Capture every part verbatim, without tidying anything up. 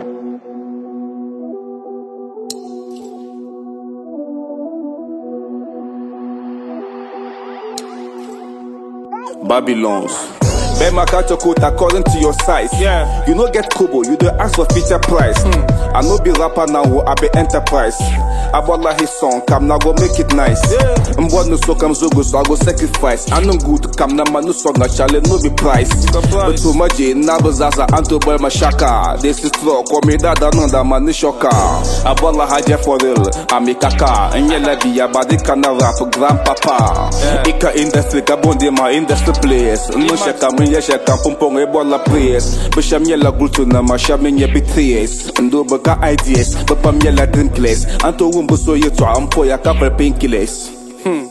Babylons. Bet my catch your coat according to your size. Yeah. You no get kobo, you don't ask for feature price. Mm. I no be rapper now, I be enterprise. I bought like his song, come now go make it nice. Yeah. I'm born no so come so go, so I go sacrifice. I no good, come now man no song, I shall no be price. But to my J, Nabazaza, Anto boy my shaka. This is true, call me that, no that man is shocker. I bought like Haja for real, I make a car. And yella be a body can rap, grandpapa. Ika industry, kabondi my industry place. No shaka me. Yes, I can pump on a ball of prayers. But I'm yellow good to them, I'm shamming your betrays. And do baka ideas, but I'm yellow dream place. And to wumbo so you try and pour a couple painkillers. Hmm.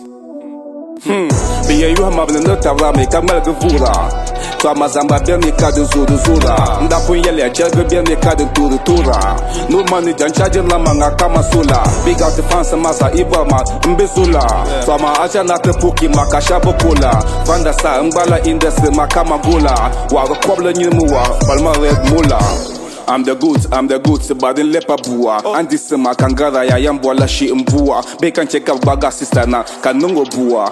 Hmm. Be you have a note of Rami, Kamal Gavura. So I'm a Zamba Bernie Cardin Zuru Zura. And that point yellow, Jelga Bernie Cardin to the Tura. No money, Jan Charging Lamanga Kamasula. Big out the fancy Masa Ibama, Mbezula. So I'm a Ajanaka Puki Makashabo Pula. Vanda Sa Mbala Industry Makamagula. While the Cobbler Nimua, Palma Red Mula. I'm the goods, I'm the goods, but in lepa bua. And this ma kangara ya yambola shi mbua. Bacon check out baga sister na kanungo bua.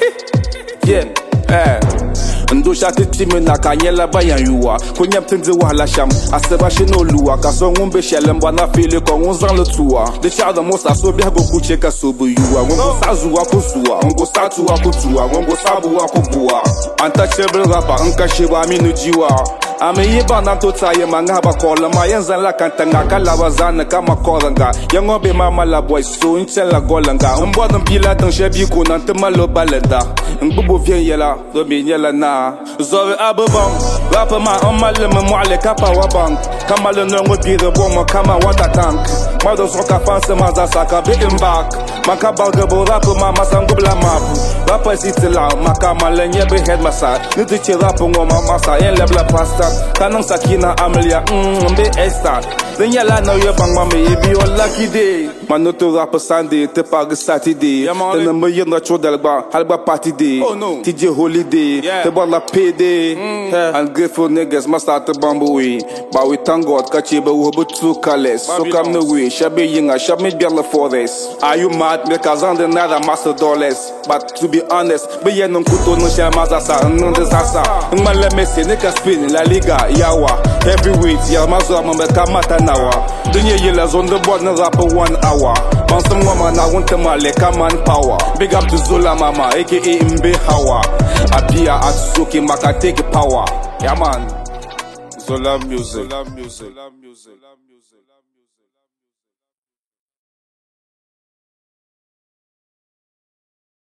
Yeah, eh. Ndo shati chimi na kanyela bayan yuwa. Kunyam tinzi wala sham. Aseba shino luwa. Kaso ngumbe shelemba na fili kwa ngunzang le tuwa. The child most asobi hago kucheka sobu yuwa. Ngungo sazu wako suwa. Ngungo satu wako tuwa. Ngungo sabu wako bua. Untouchable rapper, nkashiwa minu jiwa. Ame yiba na tota ye manga ba kola ma yenza la kantanga kala bazana kama koranga yango be mama la boy so nchela golanga mbo dan pila dan shebi ko nan te malo balada ngbubo vien yela do be yela na zowe ababam rapa ma amale me moale kapa wabang kama le nongo dire bomo kama wata tank mado soka fanse maza saka be imbak makaba gabo rapa ma masangubla mapu rapa sitela makama lenye be head masa niti rapa ngoma masa yen lebla pasta Kanong sakina amelia, mmm, be esta. Then yala now you bang mama, you be your lucky day. Manoto rapper Sunday, te pag Saturday. Then the million na chodalba, halba party day. Oh no. T J holiday, te bala payday. Ungrateful niggas must start to bamboo. But we thank God, kachiba wubu two colors. So come no way, shabe yinga, shabe biala forest. Are you mad? Because I'm the nada master dollars. But to be honest, be yen no kuto no shamazasa, no desasa. Ngmala mesi, nika spin, la liga, yawa. Heavyweight, yamazo amambe kamata nawa. Dunye yela on the board, no rapper one hour. On some woman, I want to male, come on power. Big up to Zola Mama, aka Mbe Hawa. Apia at Suki Maka, take power. Yeah man. Zola music. Zola music. Zola music.